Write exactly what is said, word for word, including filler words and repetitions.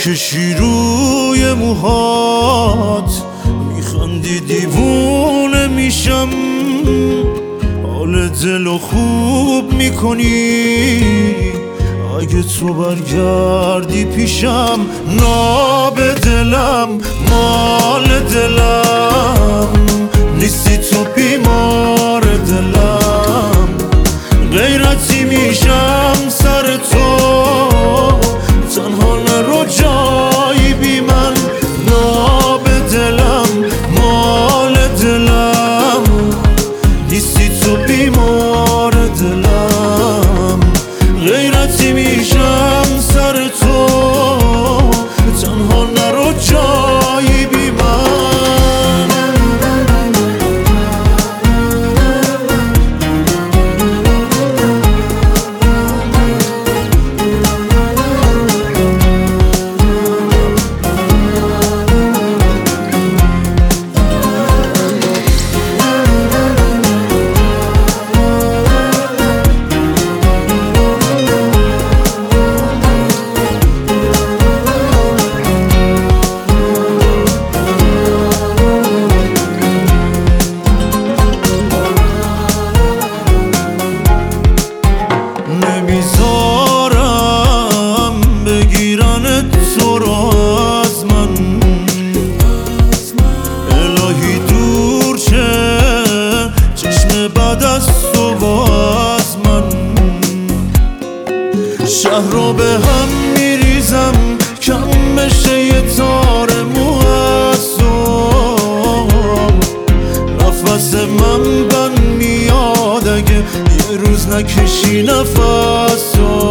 میکشی روی موهات، میخندی دیوونه میشم، حال دلو خوب میکنی. اگه تو برگردی پیشم، ناب دلم مال دلم نیستی، تو بیمار دلم. غیرتی میشم سر تو، تنها نرو جایی بی من. ناب دلم مال دلم نیستی، تو بیمار دلم. غیرتی میشم سر تو، تنها نرو جایی بی من. نمیذارم بگیرن تو رو از من، الهی دور چه چشم بعد از تو باز من. شهر رو به هم میریزم، کم بشه یه تار مو از تو. نفس من بند میاد اگه یه روز نکشی نفسو.